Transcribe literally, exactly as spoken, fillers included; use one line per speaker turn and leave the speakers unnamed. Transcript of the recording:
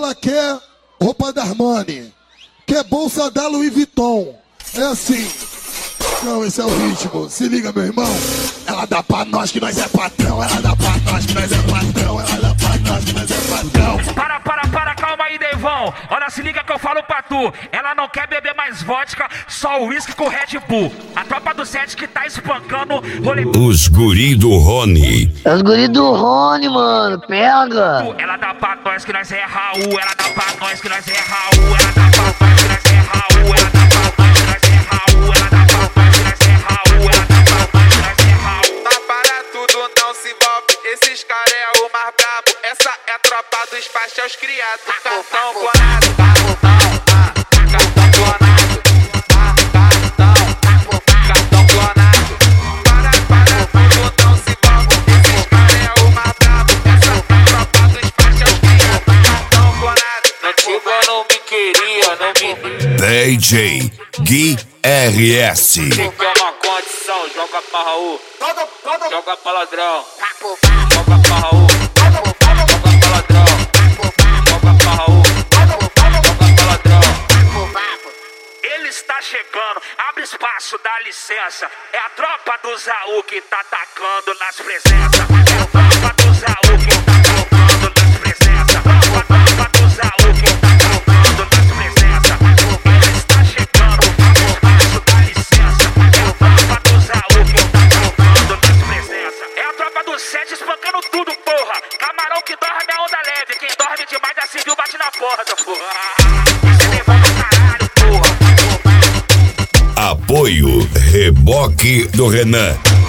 ela quer roupa da Armani, quer bolsa da Louis Vuitton. É assim. Não, esse é o ritmo. Se liga, meu irmão. Ela dá pra nós que nós é patrão. Ela dá pra nós que nós é patrão. Ela dá pra nós que nós é patrão.
Para, para, para, calma aí, Devão. Olha, se liga que eu falo pra tu. Ela não quer beber mais vodka, só uísque com Red Bull. A tropa do sete que tá espancando rolê.
Os guri do Rony.
É os guri do Rony, mano. Pega.
Ela dá pra nós que nós é Raul. Ela dá pra nós que nós é Raul. Ela dá pra nós que nós é Raul. Ela dá pra nós que nós é Raul. Ela dá pra nós que nós é Raul. Ela dá pra nós que nós é Raul.
Mas para tudo, não se envolve. Esses caras é o mais brabo. Essa é a tropa dos pastéis criados. Cartão clonado. Cartão clonado. Cartão clonado. Para, para tudo, não se envolve. Esses caras é o mais brabo. Essa é a tropa dos pastéis criados. Cartão clonado.
Antiga não me queria, não me...
D J Gui R S.
Você quer uma condição, joga pra Raul. Joga pra ladrão. Joga pra Raul. Joga pra ladrão. Joga pra Raul. Joga pra ladrão. Ele está chegando, abre espaço, dá licença. É a tropa do Zaú que tá atacando nas presenças. É a tropa do Zaú que tá atacando nas presenças. A tropa do Zaú que tá atacando nas presenças. Ele está chegando, abre espaço, dá licença. É a tropa do Zaú que tá atacando nas presenças. É a tropa do sete espancando tudo, porra. Camarão que dorme é onda leve. Quem dorme demais já se viu, bate na porta, porra. Esse é levanta pra caralho, porra.
Apoio Reboque do Renan.